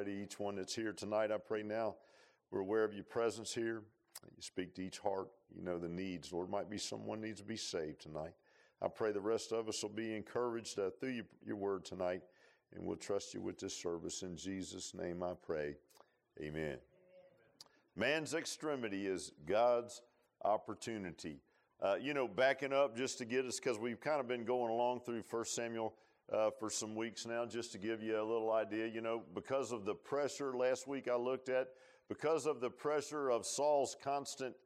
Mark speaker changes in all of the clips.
Speaker 1: already each one that's here tonight. I pray now we're aware of your presence here. You speak to each heart. You know the needs. Lord, might be someone needs to be saved tonight. I pray the rest of us will be encouraged through your word tonight, and we'll trust you with this service. In Jesus' name I pray. Amen. Man's extremity is God's opportunity. Backing up just to get us, because we've kind of been going along through 1 Samuel for some weeks now, just to give you a little idea, because of the pressure last week I looked at, because of the pressure of Saul's constant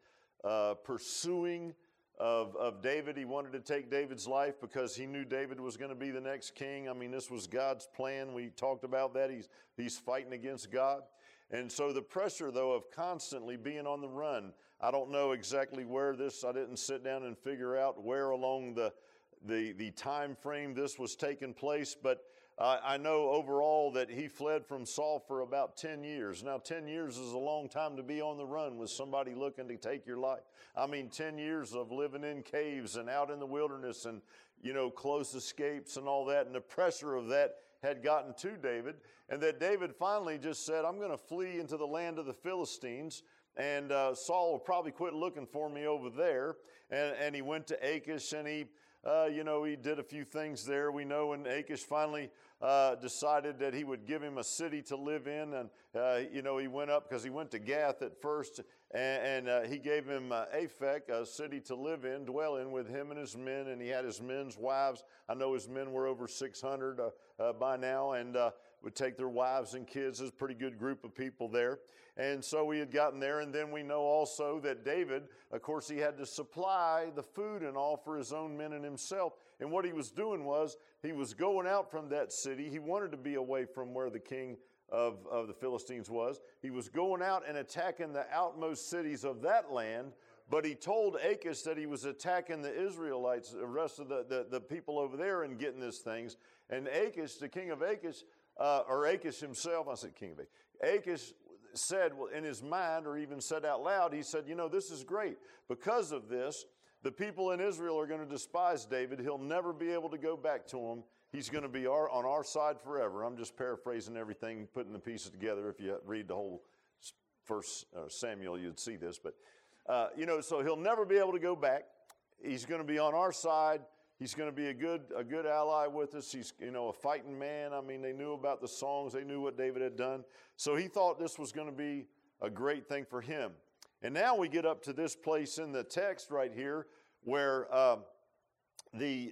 Speaker 1: pursuing of David. He wanted to take David's life because he knew David was going to be the next king. I mean, this was God's plan. We talked about that. He's fighting against God. And so the pressure, though, of constantly being on the run, I don't know exactly where I didn't sit down and figure out where along the time frame this was taking place, but I know overall that he fled from Saul for about 10 years. Now, 10 years is a long time to be on the run with somebody looking to take your life. I mean, 10 years of living in caves and out in the wilderness and, close escapes and all that, and the pressure of that had gotten to David, and that David finally just said, I'm going to flee into the land of the Philistines, and Saul will probably quit looking for me over there. And he went to Achish, and he did a few things there. We know when Achish finally decided that he would give him a city to live in, and he went up, because he went to Gath at first, and he gave him Aphek, a city to live in, dwell in, with him and his men, and he had his men's wives. I know his men were over 600 by now, and would take their wives and kids. There's a pretty good group of people there. And so he had gotten there, and then we know also that David, of course, he had to supply the food and all for his own men and himself. And what he was doing was, he was going out from that city. He wanted to be away from where the king of the Philistines was. He was going out and attacking the outmost cities of that land, but he told Achish that he was attacking the Israelites, the rest of the people over there, and getting these things. And Achish, the king of Achish, or Achish himself, I said king of Achish, Achish said, well, in his mind, or even said out loud, he said, this is great. Because of this, the people in Israel are going to despise David. He'll never be able to go back to them. He's going to be on our side forever. I'm just paraphrasing everything, putting the pieces together. If you read the whole 1 Samuel, you'd see this. But, so he'll never be able to go back. He's going to be on our side. He's going to be a good ally with us. He's, a fighting man. I mean, they knew about the songs. They knew what David had done. So he thought this was going to be a great thing for him. And now we get up to this place in the text right here where they're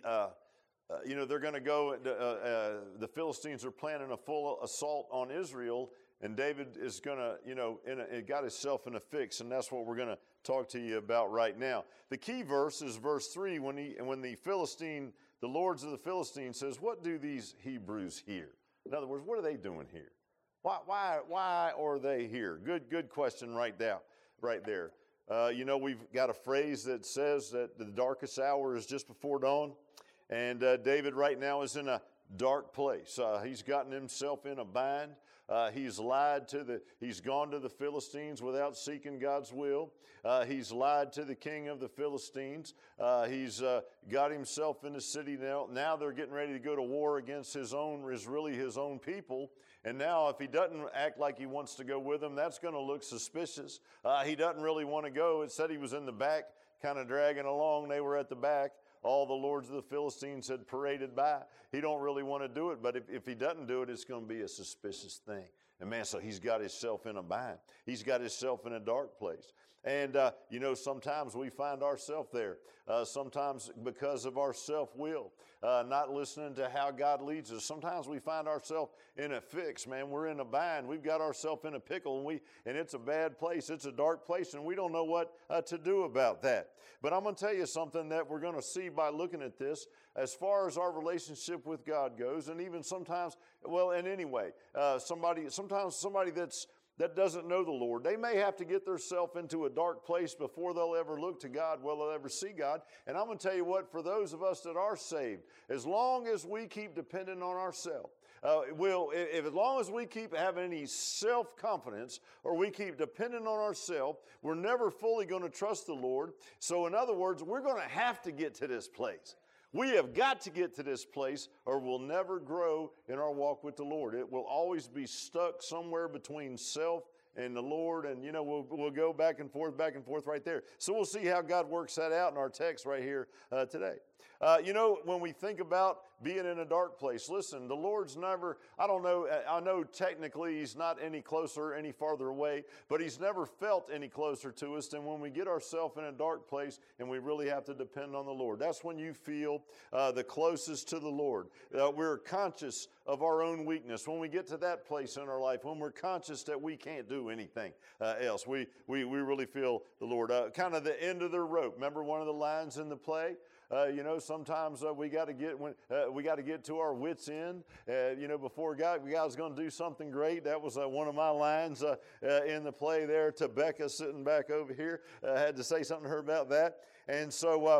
Speaker 1: going to go, the Philistines are planning a full assault on Israel, and David is going to, got himself in a fix, and that's what we're going to talk to you about right now. The key verse is verse 3, when the lords of the Philistines says, what do these Hebrews here? In other words, what are they doing here? Why are they here? Good question right there. We've got a phrase that says that the darkest hour is just before dawn, and David right now is in a dark place. He's gotten himself in a bind. He's gone to the Philistines without seeking God's will. He's lied to the king of the Philistines. He's got himself in the city now. Now they're getting ready to go to war against his own people. And now if he doesn't act like he wants to go with them, that's going to look suspicious. He doesn't really want to go. It said he was in the back, kind of dragging along. They were at the back. All the lords of the Philistines had paraded by. He don't really want to do it, but if he doesn't do it, it's going to be a suspicious thing. And man, so he's got himself in a bind. He's got himself in a dark place. And, sometimes we find ourselves there. Sometimes because of our self-will, not listening to how God leads us. Sometimes we find ourselves in a fix, man. We're in a bind. We've got ourselves in a pickle, and it's a bad place. It's a dark place, and we don't know what to do about that. But I'm going to tell you something that we're going to see by looking at this as far as our relationship with God goes, and even sometimes, sometimes somebody that doesn't know the Lord, they may have to get themselves into a dark place before they'll ever look to God, they'll ever see God. And I'm going to tell you what, for those of us that are saved, as long as we keep depending on ourselves, as long as we keep having any self-confidence or we keep depending on ourselves, we're never fully going to trust the Lord. So in other words, we're going to have to get to this place. We have got to get to this place or we'll never grow in our walk with the Lord. It will always be stuck somewhere between self and the Lord, and we'll go back and forth right there. So we'll see how God works that out in our text right here today. When we think about being in a dark place, listen, the Lord's never, I know technically He's not any closer, any farther away, but He's never felt any closer to us than when we get ourselves in a dark place and we really have to depend on the Lord. That's when you feel the closest to the Lord. We're conscious of our own weakness. When we get to that place in our life, when we're conscious that we can't do anything else, we really feel the Lord. Kind of the end of the rope. Remember one of the lines in the play? Sometimes we got to get to our wits' end. Before God's going to do something great. That was one of my lines in the play there. To Becca sitting back over here, had to say something to her about that. And so,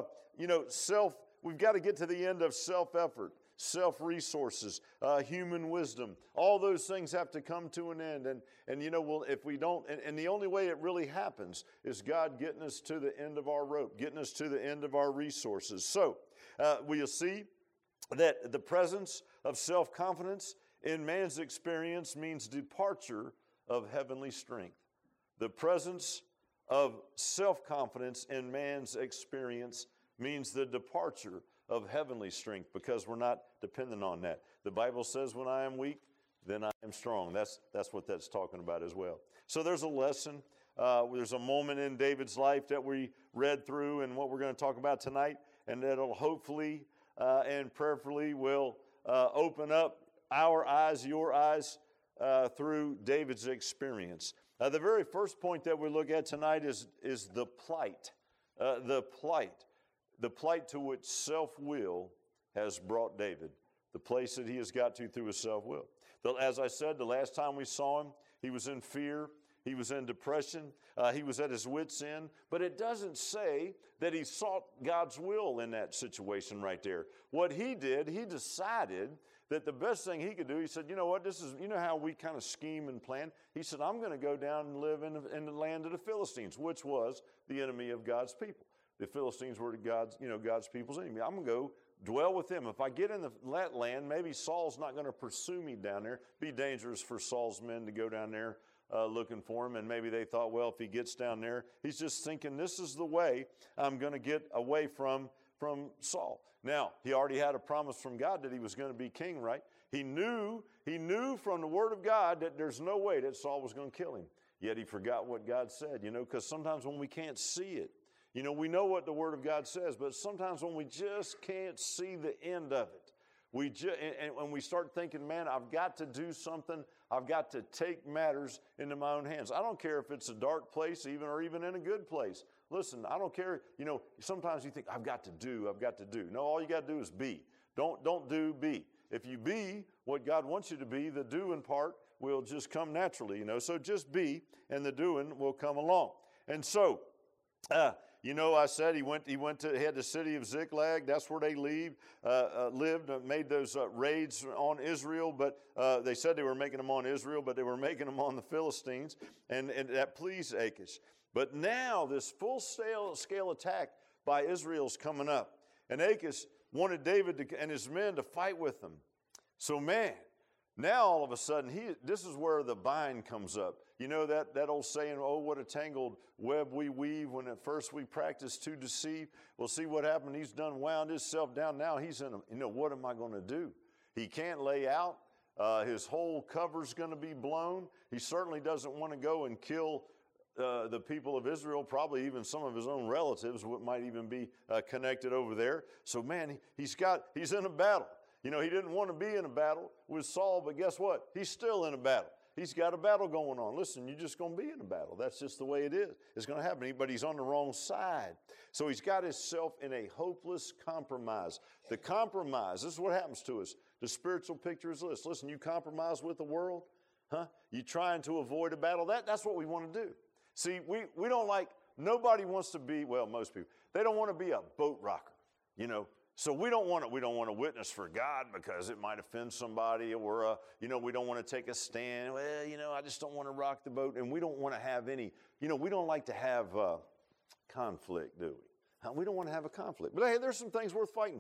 Speaker 1: we've got to get to the end of self-effort, self-resources, human wisdom. All those things have to come to an end. And if we don't, and the only way it really happens is God getting us to the end of our rope, getting us to the end of our resources. So we'll see that the presence of self-confidence in man's experience means departure of heavenly strength. The presence of self-confidence in man's experience means the departure of heavenly strength, because we're not dependent on that. The Bible says, when I am weak, then I am strong. That's what that's talking about as well. So there's a lesson. There's a moment in David's life that we read through and what we're going to talk about tonight, and that'll hopefully and prayerfully will open up our eyes, your eyes, through David's experience. The very first point that we look at tonight is the plight. The plight to which self-will has brought David, the place that he has got to through his self-will. As I said, the last time we saw him, he was in fear, he was in depression, he was at his wits' end, but it doesn't say that he sought God's will in that situation right there. What he did, he decided that the best thing he could do, he said, you know what, how we kind of scheme and plan? He said, I'm going to go down and live in the land of the Philistines, which was the enemy of God's people. The Philistines were God's people's enemy. I'm going to go dwell with them. If I get in that land, maybe Saul's not going to pursue me down there. It'd be dangerous for Saul's men to go down there looking for him. And maybe they thought, well, if he gets down there, he's just thinking, this is the way I'm going to get away from Saul. Now, he already had a promise from God that he was going to be king, right? He knew from the word of God that there's no way that Saul was going to kill him. Yet he forgot what God said, because sometimes when we can't see it, we know what the Word of God says, but sometimes when we just can't see the end of it, and when we start thinking, man, I've got to do something, I've got to take matters into my own hands. I don't care if it's a dark place or even in a good place. Listen, I don't care, sometimes you think, I've got to do. No, all you got to do is be. Don't do, be. If you be what God wants you to be, the doing part will just come naturally, So just be, and the doing will come along. And so, I said he had the city of Ziklag. That's where they lived, made those raids on Israel. But they said they were making them on Israel, but they were making them on the Philistines, and that pleased Achish. But now this full-scale attack by Israel's coming up, and Achish wanted David and his men to fight with them. So man, now all of a sudden this is where the bind comes up. That old saying, oh, what a tangled web we weave when at first we practice to deceive. Well, see what happened. He's done wound himself down. Now he's in what am I going to do? He can't lay out. His whole cover's going to be blown. He certainly doesn't want to go and kill the people of Israel, probably even some of his own relatives might even be connected over there. So, man, he's in a battle. He didn't want to be in a battle with Saul, but guess what? He's still in a battle. He's got a battle going on. Listen, you're just going to be in a battle. That's just the way it is. It's going to happen, but he's on the wrong side. So he's got himself in a hopeless compromise. The compromise, this is what happens to us. The spiritual picture is this. Listen, you compromise with the world, you trying to avoid a battle. That's what we want to do. See, we don't nobody wants to be, well, most people, they don't want to be a boat rocker, So we don't want to witness for God because it might offend somebody, or we don't want to take a stand. Well, I just don't want to rock the boat, and we don't want to have any. We don't like to have conflict, do we? We don't want to have a conflict. But hey, there's some things worth fighting for.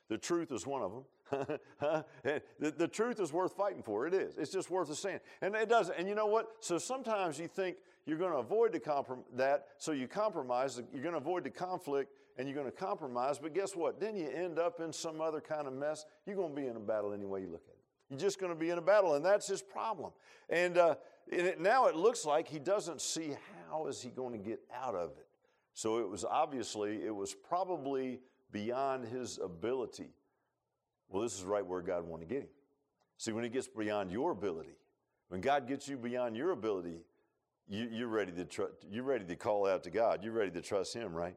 Speaker 1: The truth is one of them. the truth is worth fighting for. It is. It's just worth a stand. And it doesn't. And you know what? So sometimes you think you're going to avoid that, so you compromise. You're going to avoid the conflict, and you're going to compromise. But guess what? Then you end up in some other kind of mess. You're going to be in a battle any way you look at it. You're just going to be in a battle, and that's his problem. And now it looks like he doesn't see how is he going to get out of it. So it was probably beyond his ability. Well, this is right where God wanted to get him. See, when he gets beyond your ability, when God gets you beyond your ability, you're ready to call out to God. You're ready to trust him, right?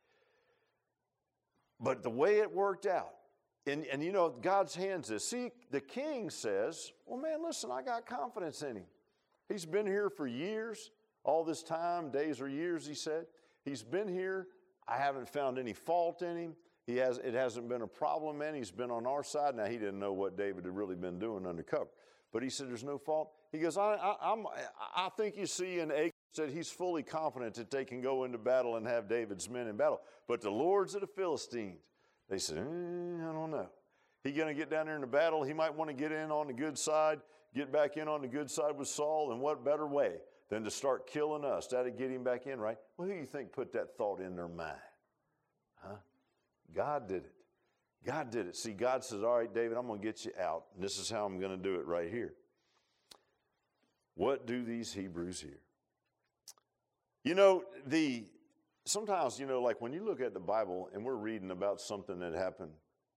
Speaker 1: But the way it worked out, and you know, God's hands is, see, the king says, well, man, listen, I got confidence in him. He's been here for years, all this time, days or years, he said. He's been here. I haven't found any fault in him. It hasn't been a problem in him. He's been on our side. Now, he didn't know what David had really been doing undercover. But he said there's no fault. He goes, I think you see in Achan that he's fully confident that they can go into battle and have David's men in battle. But the lords of the Philistines, they said, I don't know. He's going to get down there in the battle. He might want to get in on the good side, get back in on the good side with Saul. And what better way than to start killing us? That'd get him back in, right? Well, who do you think put that thought in their mind? Huh? God did it. God did it. See, God says, all right, David, I'm going to get you out. And this is how I'm going to do it right here. What do these Hebrews here? You know, sometimes, you know, like when you look at the Bible and we're reading about something that happened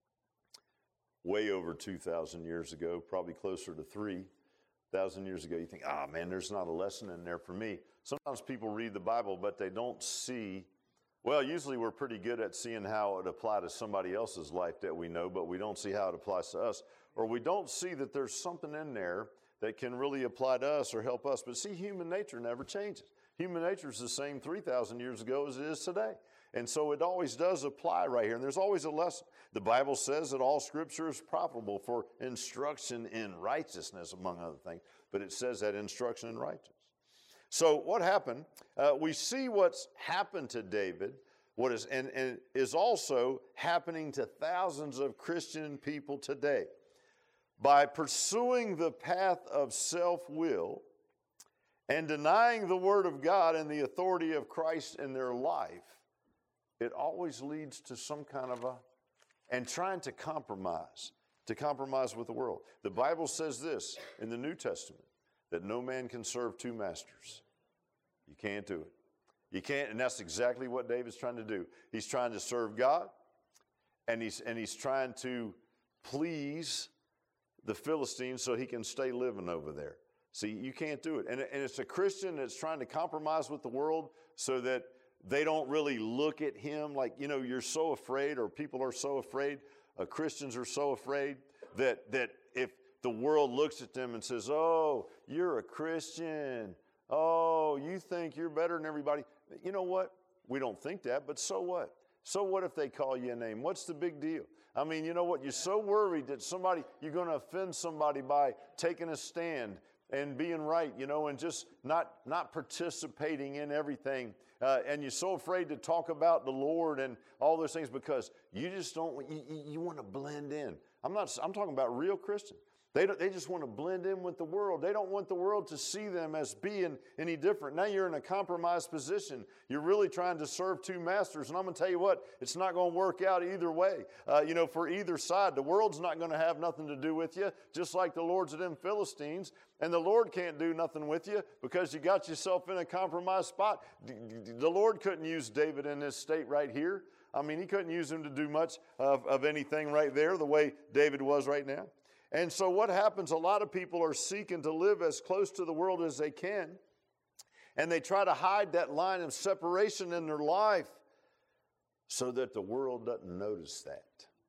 Speaker 1: way over 2,000 years ago, probably closer to 3,000 years ago, you think, man, there's not a lesson in there for me. Sometimes people read the Bible, but they don't see. Well, usually we're pretty good at seeing how it applies to somebody else's life that we know, but we don't see how it applies to us. Or we don't see that there's something in there that can really apply to us or help us. But see, human nature never changes. Human nature is the same 3,000 years ago as it is today. And so it always does apply right here. And there's always a lesson. The Bible says that all Scripture is profitable for instruction in righteousness, among other things. But it says that instruction in righteousness. So what happened? We see what's happened to David, and is also happening to thousands of Christian people today. By pursuing the path of self-will and denying the Word of God and the authority of Christ in their life, it always leads to some kind of and trying to compromise with the world. The Bible says this in the New Testament, that no man can serve two masters. You can't do it. You can't, and that's exactly what David's trying to do. He's trying to serve God, and he's trying to please the Philistines so he can stay living over there. See, you can't do it. And it's a Christian that's trying to compromise with the world so that they don't really look at him like, you know, you're so afraid, or people are so afraid, Christians are so afraid that if the world looks at them and says, oh, you're a Christian, oh, you think you're better than everybody. You know what? We don't think that, but so what? So what if they call you a name? What's the big deal? I mean, you know what? You're so worried that you're going to offend somebody by taking a stand and being right, you know, and just not participating in everything. And you're so afraid to talk about the Lord and all those things because you just you want to blend in. I'm talking about real Christians. They just want to blend in with the world. They don't want the world to see them as being any different. Now you're in a compromised position. You're really trying to serve two masters. And I'm going to tell you what, it's not going to work out either way. For either side, the world's not going to have nothing to do with you, just like the lords of them Philistines. And the Lord can't do nothing with you because you got yourself in a compromised spot. The Lord couldn't use David in this state right here. I mean, he couldn't use him to do much of anything right there the way David was right now. And so what happens, a lot of people are seeking to live as close to the world as they can, and they try to hide that line of separation in their life so that the world doesn't notice that.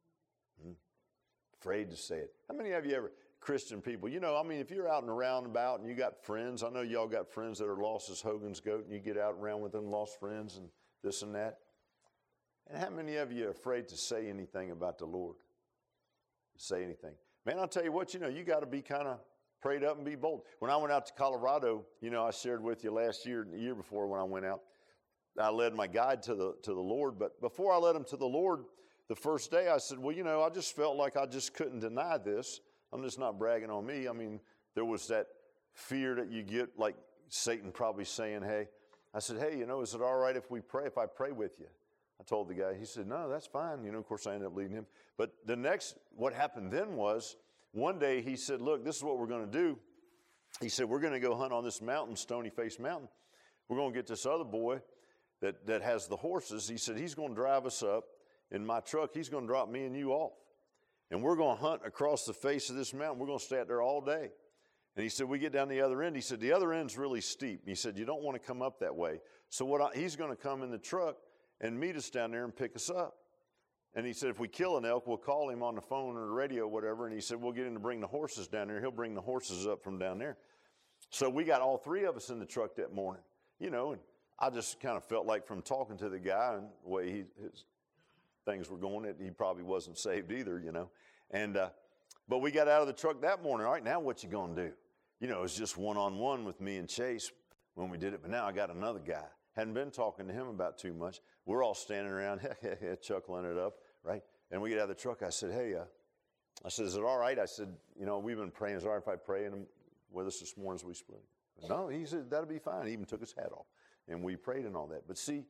Speaker 1: Afraid to say it. How many of you ever, Christian people, you know, I mean, if you're out and around about and you got friends, I know y'all got friends that are lost as Hogan's goat, and you get out around with them lost friends and this and that. And how many of you are afraid to say anything about the Lord? Say anything. Man, I'll tell you what, you know, you got to be kind of prayed up and be bold. When I went out to Colorado, you know, I shared with you last year, the year before when I went out, I led my guide to the Lord. But before I led him to the Lord, the first day I said, well, I just felt like I just couldn't deny this. I'm just not bragging on me. I mean, there was that fear that you get, like Satan probably saying, hey. I said, hey, is it all right if I pray with you? I told the guy. He said, no, that's fine. Of course, I ended up leading him. But what happened then was, one day he said, look, this is what we're going to do. He said, we're going to go hunt on this mountain, Stony Face Mountain. We're going to get this other boy that has the horses. He said, he's going to drive us up in my truck. He's going to drop me and you off. And we're going to hunt across the face of this mountain. We're going to stay out there all day. And he said, we get down the other end. He said, the other end's really steep. And he said, you don't want to come up that way. So he's going to come in the truck and meet us down there and pick us up. And he said, if we kill an elk, we'll call him on the phone or the radio or whatever. And he said, we'll get him to bring the horses down there. He'll bring the horses up from down there. So we got all three of us in the truck that morning, and I just kind of felt like from talking to the guy and the way his things were going, that he probably wasn't saved either, And, but we got out of the truck that morning. All right, now what you going to do? It was just one-on-one with me and Chase when we did it. But now I got another guy. Hadn't been talking to him about too much. We're all standing around, chuckling it up, right? And we get out of the truck. I said, hey, I said, is it all right? I said, we've been praying. Is it all right if I pray with us this morning as we split? No, he said, that'll be fine. He even took his hat off. And we prayed and all that. But see,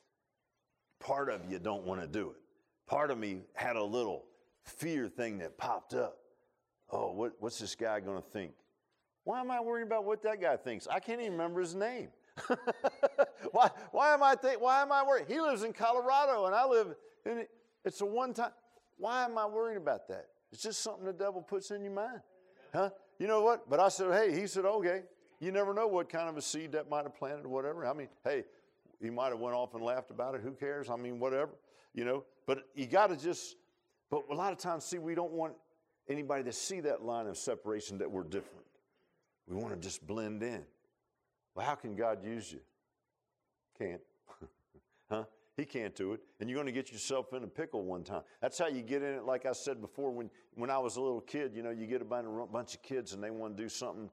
Speaker 1: part of you don't want to do it. Part of me had a little fear thing that popped up. Oh, what's this guy going to think? Why am I worried about what that guy thinks? I can't even remember his name. Why am I worried? He lives in Colorado and I live in it. It's a one-time. Why am I worried about that? It's just something the devil puts in your mind. Huh? You know what? But I said, hey, he said, okay. You never know what kind of a seed that might have planted or whatever. I mean, hey, he might have went off and laughed about it. Who cares? I mean, whatever, But you got to but a lot of times, see, we don't want anybody to see that line of separation that we're different. We want to just blend in. Well, how can God use you? Can't. Huh? He can't do it. And you're going to get yourself in a pickle one time. That's how you get in it, like I said before, when I was a little kid, you get a bunch of kids and they want to do something,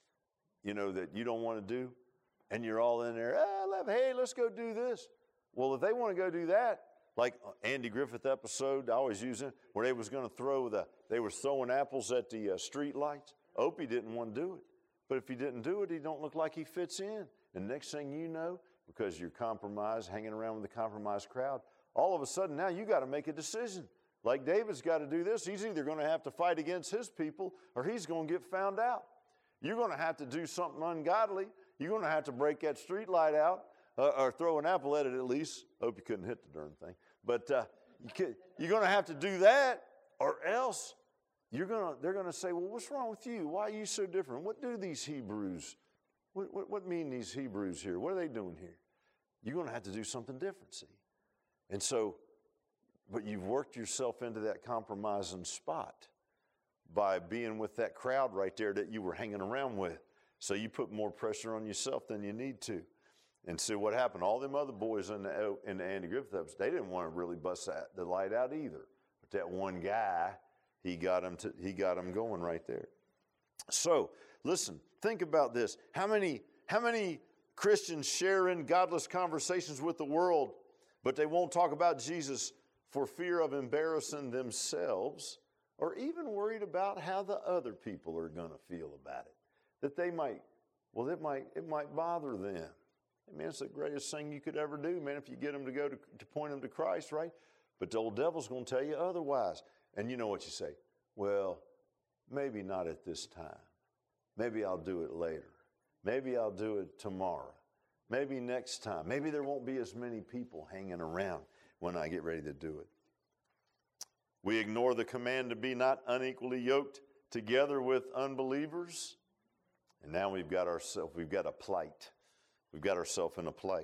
Speaker 1: that you don't want to do. And you're all in there, hey, let's go do this. Well, if they want to go do that, like Andy Griffith episode, I always use it, where they was going to they were throwing apples at the street lights. Opie didn't want to do it. But if he didn't do it, he don't look like he fits in. And next thing you know, because you're compromised, hanging around with the compromised crowd, all of a sudden now you got to make a decision. Like David's got to do this. He's either going to have to fight against his people or he's going to get found out. You're going to have to do something ungodly. You're going to have to break that street light out or throw an apple at it at least. Hope you couldn't hit the darn thing. But you're going to have to do that or else they're going to say, well, what's wrong with you? Why are you so different? What do these Hebrews, what mean these Hebrews here? What are they doing here? You're going to have to do something different, see? And so, but you've worked yourself into that compromising spot by being with that crowd right there that you were hanging around with. So you put more pressure on yourself than you need to. And see what happened. All them other boys in the Andy Griffith episode, they didn't want to really bust the light out either. But that one guy, he got him going right there. So, listen, think about this. How many Christians share in godless conversations with the world, but they won't talk about Jesus for fear of embarrassing themselves or even worried about how the other people are going to feel about it? That they might, it might bother them. I mean, it's the greatest thing you could ever do, man, if you get them to point them to Christ, right? But the old devil's going to tell you otherwise. And you know what you say? Well, maybe not at this time. Maybe I'll do it later. Maybe I'll do it tomorrow. Maybe next time. Maybe there won't be as many people hanging around when I get ready to do it. We ignore the command to be not unequally yoked together with unbelievers. And now we've got a plight. We've got ourselves in a plight.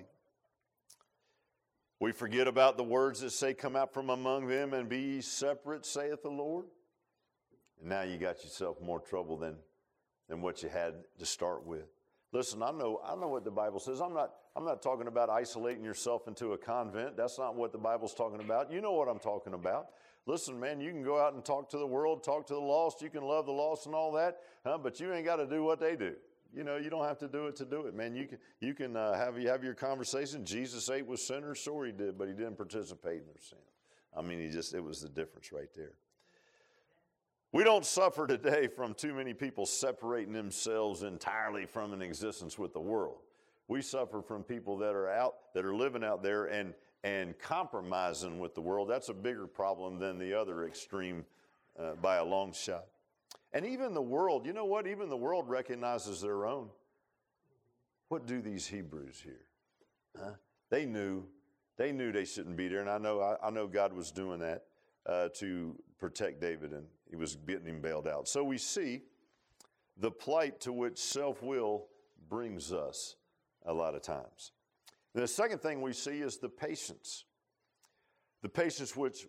Speaker 1: We forget about the words that say, come out from among them and be ye separate, saith the Lord. And now you got yourself more trouble than what you had to start with. Listen, I know what the Bible says. I'm not talking about isolating yourself into a convent. That's not what the Bible's talking about. You know what I'm talking about. Listen, man, you can go out and talk to the world, talk to the lost. You can love the lost and all that, but you ain't got to do what they do. You don't have to do it, man. You can have your conversation. Jesus ate with sinners, sure he did, but he didn't participate in their sin. I mean, it was the difference right there. We don't suffer today from too many people separating themselves entirely from an existence with the world. We suffer from people that are living out there and compromising with the world. That's a bigger problem than the other extreme by a long shot. And even the world, you know what? Even the world recognizes their own. What do these Hebrews here? Huh? They knew they shouldn't be there, and I know God was doing that to protect David, and he was getting him bailed out. So we see the plight to which self-will brings us a lot of times. The second thing we see is the patience which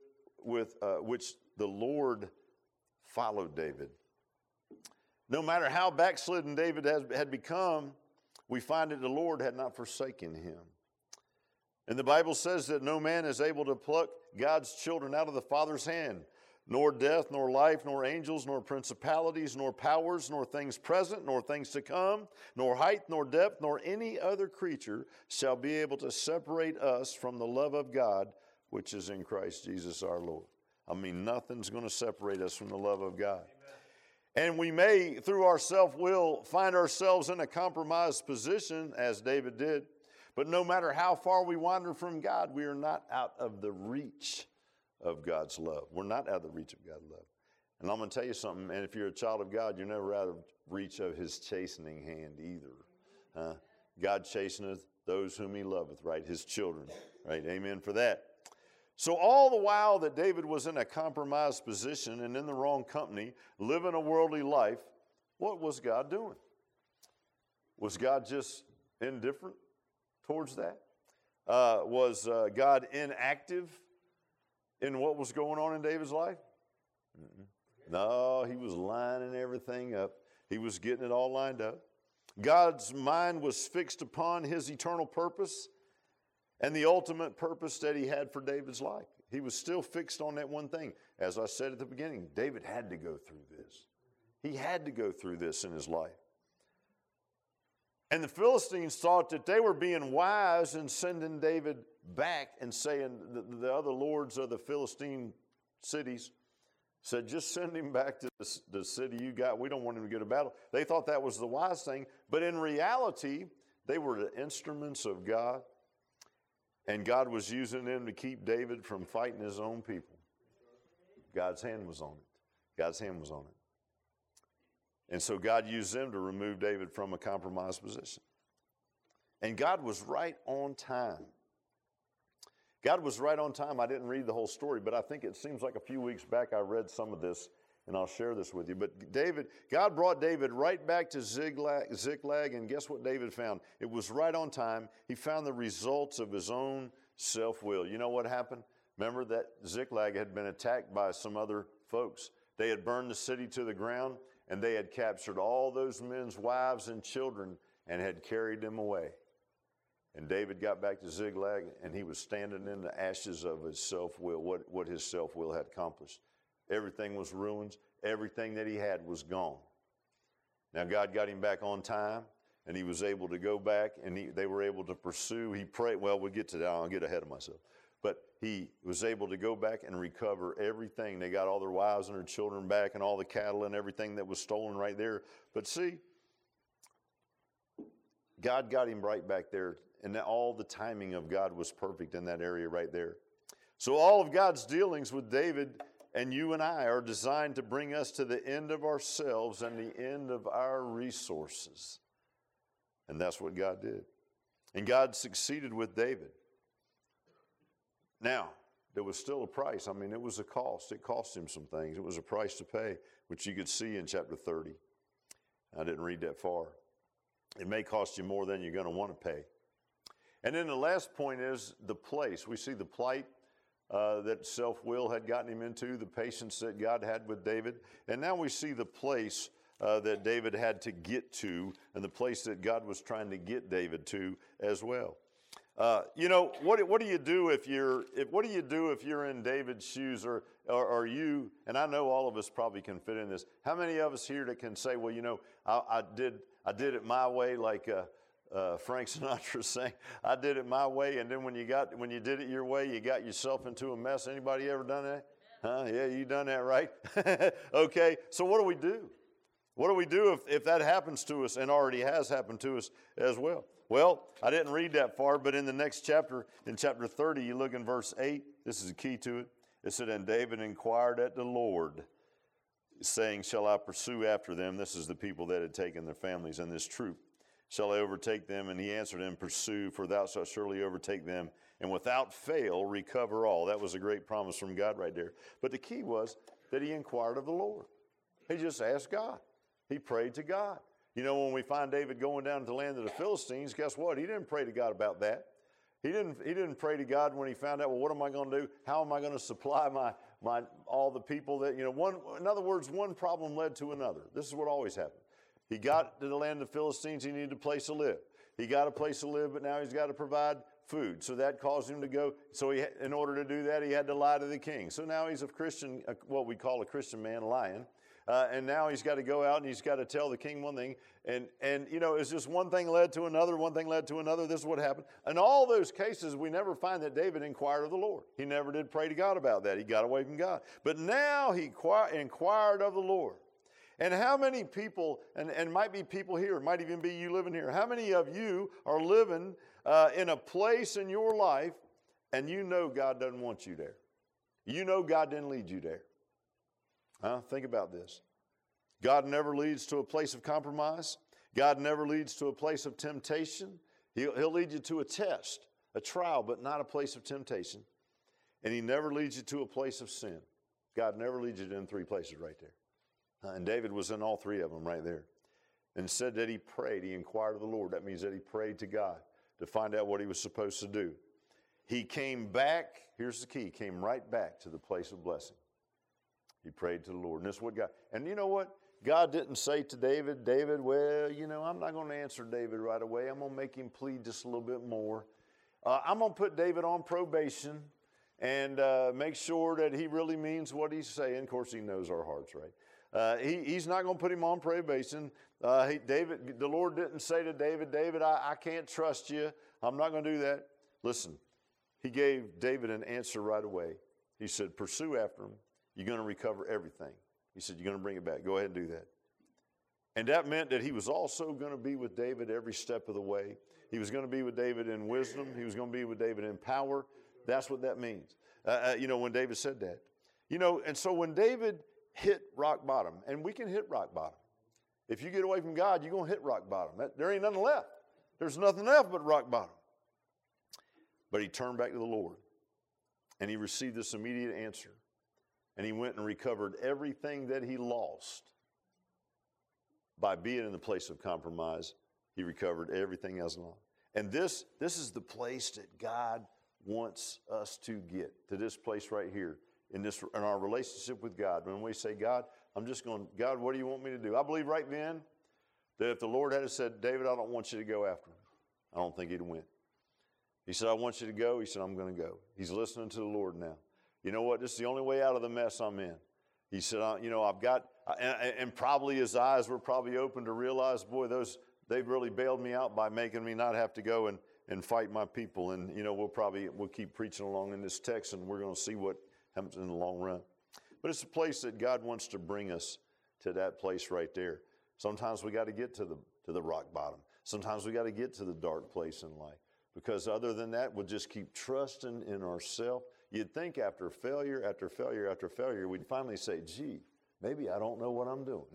Speaker 1: the Lord followed David. No matter how backslidden David had become, we find that the Lord had not forsaken him. And the Bible says that no man is able to pluck God's children out of the Father's hand, nor death, nor life, nor angels, nor principalities, nor powers, nor things present, nor things to come, nor height, nor depth, nor any other creature shall be able to separate us from the love of God, which is in Christ Jesus our Lord. I mean, nothing's going to separate us from the love of God. Amen. And we may, through our self-will, find ourselves in a compromised position, as David did. But no matter how far we wander from God, we are not out of the reach of God's love. We're not out of the reach of God's love. And I'm going to tell you something, and if you're a child of God, you're never out of reach of his chastening hand either. God chasteneth those whom he loveth, right? His children, right? Amen for that. So all the while that David was in a compromised position and in the wrong company, living a worldly life, what was God doing? Was God just indifferent towards that? Was God inactive in what was going on in David's life? No, he was lining everything up. He was getting it all lined up. God's mind was fixed upon his eternal purpose and the ultimate purpose that he had for David's life. He was still fixed on that one thing. As I said at the beginning, David had to go through this. He had to go through this in his life. And the Philistines thought that they were being wise in sending David back and saying, the other lords of the Philistine cities said, just send him back to the city you got. We don't want him to go to battle. They thought that was the wise thing. But in reality, they were the instruments of God. And God was using them to keep David from fighting his own people. God's hand was on it. God's hand was on it. And so God used them to remove David from a compromised position. And God was right on time. God was right on time. I didn't read the whole story, but I think it seems like a few weeks back I read some of this, and I'll share this with you. But God brought David right back to Ziklag, and guess what David found? It was right on time. He found the results of his own self-will. You know what happened? Remember that Ziklag had been attacked by some other folks. They had burned the city to the ground, and they had captured all those men's wives and children and had carried them away. And David got back to Ziklag, and he was standing in the ashes of his self-will, what his self-will had accomplished. Everything was ruined. Everything that he had was gone. Now, God got him back on time, and he was able to go back, and they were able to pursue. He prayed. Well, we'll get to that. I'll get ahead of myself. But he was able to go back and recover everything. They got all their wives and their children back and all the cattle and everything that was stolen right there. But see, God got him right back there. And all the timing of God was perfect in that area right there. So all of God's dealings with David and you and I are designed to bring us to the end of ourselves and the end of our resources. And that's what God did. And God succeeded with David. Now, there was still a price. I mean, it was a cost. It cost him some things. It was a price to pay, which you could see in chapter 30. I didn't read that far. It may cost you more than you're going to want to pay. And then the last point is the place. We see the plight that self-will had gotten him into, the patience that God had with David. And now we see the place that David had to get to and the place that God was trying to get David to as well. You know, what do you do if you're in David's shoes, or are you, and I know all of us probably can fit in this. How many of us here that can say, well, you know, I did it my way, like Frank Sinatra saying, "I did it my way," and then when you did it your way, you got yourself into a mess. Anybody ever done that? Huh? Yeah, you done that, right? Okay, so what do we do? What do we do if that happens to us and already has happened to us as well? Well, I didn't read that far, but in the next chapter, in chapter 30, you look in verse 8, this is the key to it. It said, "And David inquired at the Lord, saying, Shall I pursue after them?" This is the people that had taken their families and this troop. "Shall I overtake them?" And he answered him, "Pursue, for thou shalt surely overtake them, and without fail recover all." That was a great promise from God right there. But the key was that he inquired of the Lord. He just asked God. He prayed to God. You know, when we find David going down to the land of the Philistines, guess what? He didn't pray to God about that. He didn't pray to God when he found out, well, what am I going to do? How am I going to supply all the people that, you know, in other words, one problem led to another. This is what always happened. He got to the land of the Philistines, he needed a place to live. He got a place to live, but now he's got to provide food. So that caused him to go. So in order to do that, he had to lie to the king. So now he's a Christian, what we call a Christian man lying. And now he's got to go out and he's got to tell the king one thing. And you know, it's just one thing led to another, one thing led to another. This is what happened. In all those cases, we never find that David inquired of the Lord. He never did pray to God about that. He got away from God. But now he inquired of the Lord. And how many people, and might be people here, might even be you living here, how many of you are living in a place in your life and you know God doesn't want you there? You know God didn't lead you there. Think about this. God never leads to a place of compromise. God never leads to a place of temptation. He'll lead you to a test, a trial, but not a place of temptation. And he never leads you to a place of sin. God never leads you to them three places right there. And David was in all three of them right there. And said that he prayed, he inquired of the Lord. That means that he prayed to God to find out what he was supposed to do. He came back, here's the key, came right back to the place of blessing. He prayed to the Lord. And this is what God, and you know what? God didn't say to David, well, you know, I'm not going to answer David right away. I'm going to make him plead just a little bit more. I'm going to put David on probation and make sure that he really means what he's saying. Of course, he knows our hearts, right? He's not going to put him on probation. The Lord didn't say to David, I can't trust you. I'm not going to do that. Listen, he gave David an answer right away. He said, pursue after him. You're going to recover everything. He said, you're going to bring it back. Go ahead and do that. And that meant that he was also going to be with David every step of the way. He was going to be with David in wisdom. He was going to be with David in power. That's what that means. You know, when David said that. You know, and so when David hit rock bottom, and we can hit rock bottom. If you get away from God, you're going to hit rock bottom. There ain't nothing left. There's nothing left but rock bottom. But he turned back to the Lord, and he received this immediate answer. And he went and recovered everything that he lost. By being in the place of compromise, he recovered everything else lost. And this is the place that God wants us to get, to this place right here, in our relationship with God. When we say, God, God, what do you want me to do? I believe right then that if the Lord had said, David, I don't want you to go after him, I don't think he'd win. He said, I want you to go. He said, I'm going to go. He's listening to the Lord now. You know what? This is the only way out of the mess I'm in. He said, you know, I've got, and probably his eyes were probably open to realize, boy, they've really bailed me out by making me not have to go and fight my people. And, you know, we'll keep preaching along in this text, and we're going to see what happens in the long run. But it's a place that God wants to bring us to that place right there. Sometimes we got to get to the rock bottom. Sometimes we got to get to the dark place in life. Because other than that, we'll just keep trusting in ourselves. You'd think after failure, after failure, after failure, we'd finally say, gee, maybe I don't know what I'm doing.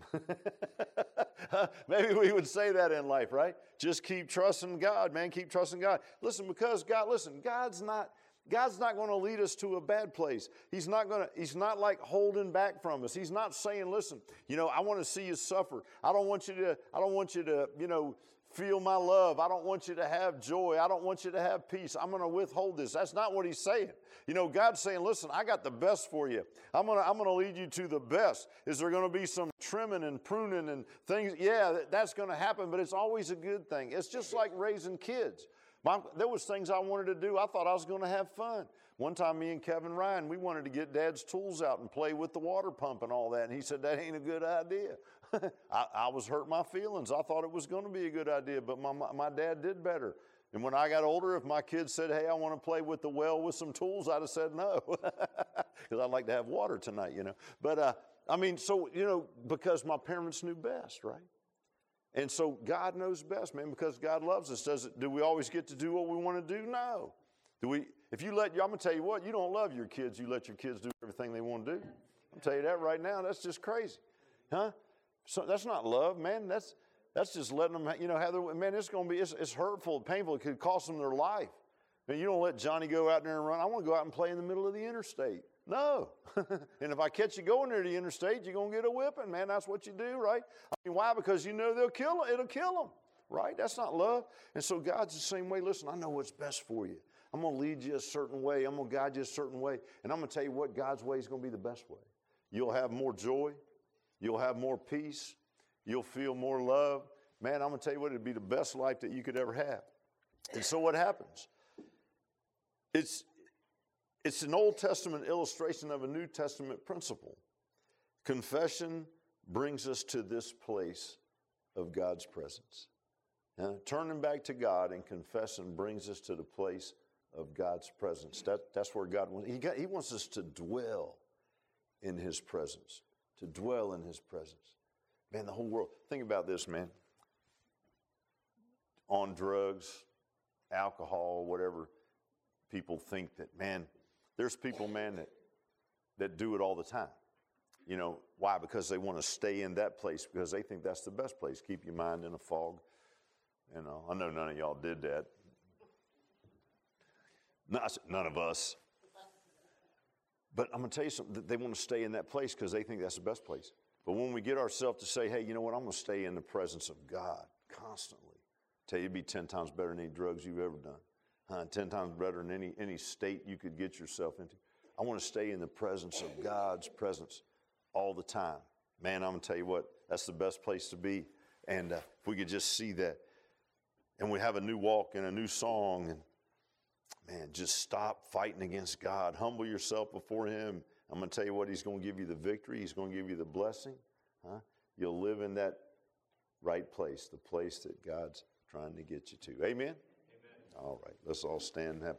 Speaker 1: Maybe we would say that in life, right? Just keep trusting God, man. Keep trusting God. Listen, because God's not going to lead us to a bad place. He's not like holding back from us. He's not saying, listen, you know, I want to see you suffer. I don't want you to, you know, feel my love. I don't want you to have joy. I don't want you to have peace. I'm going to withhold this. That's not what he's saying. You know, God's saying, listen, I got the best for you. I'm going to lead you to the best. Is there going to be some trimming and pruning and things? Yeah, that's going to happen, but it's always a good thing. It's just like raising kids. There was things I wanted to do. I thought I was going to have fun. One time, me and Kevin Ryan, we wanted to get Dad's tools out and play with the water pump and all that. And he said, that ain't a good idea. I was hurt my feelings. I thought it was going to be a good idea, but my dad did better. And when I got older, if my kids said, hey, I want to play with the well with some tools, I'd have said no. Because I'd like to have water tonight, But, because my parents knew best, right? And so God knows best, man, because God loves us. Do we always get to do what we want to do? No. I'm going to tell you what, you don't love your kids. You let your kids do everything they want to do. I'll tell you that right now. That's just crazy. Huh? So that's not love, man. That's just letting them, have their, man, it's hurtful, painful. It could cost them their life. Man, you don't let Johnny go out there and run. I want to go out and play in the middle of the interstate. No. And if I catch you going near the interstate, you're going to get a whipping, man. That's what you do, right? Why? Because it'll kill them, right? That's not love. And so God's the same way. Listen, I know what's best for you. I'm going to lead you a certain way. I'm going to guide you a certain way. And I'm going to tell you what, God's way is going to be the best way. You'll have more joy. You'll have more peace. You'll feel more love. Man, I'm going to tell you what, it'd be the best life that you could ever have. And so what happens? It's an Old Testament illustration of a New Testament principle. Confession brings us to this place of God's presence. Turning back to God and confessing brings us to the place of God's presence. That's where God wants. He wants us to dwell in His presence. To dwell in His presence. Man, the whole world. Think about this, man. On drugs, alcohol, whatever, people think that, man, there's people, man, that do it all the time. Why? Because they want to stay in that place because they think that's the best place. Keep your mind in a fog. I know none of y'all did that. None of us. But I'm going to tell you something. They want to stay in that place because they think that's the best place. But when we get ourselves to say, hey, you know what? I'm going to stay in the presence of God constantly. I tell you, it'd be 10 times better than any drugs you've ever done. 10 times better than any state you could get yourself into. I want to stay in the presence of God's presence all the time. Man, I'm going to tell you what, that's the best place to be. And if we could just see that. And we have a new walk and a new song. And man, just stop fighting against God. Humble yourself before Him. I'm going to tell you what, He's going to give you the victory. He's going to give you the blessing. You'll live in that right place, the place that God's trying to get you to. Amen? Amen. All right, let's all stand and have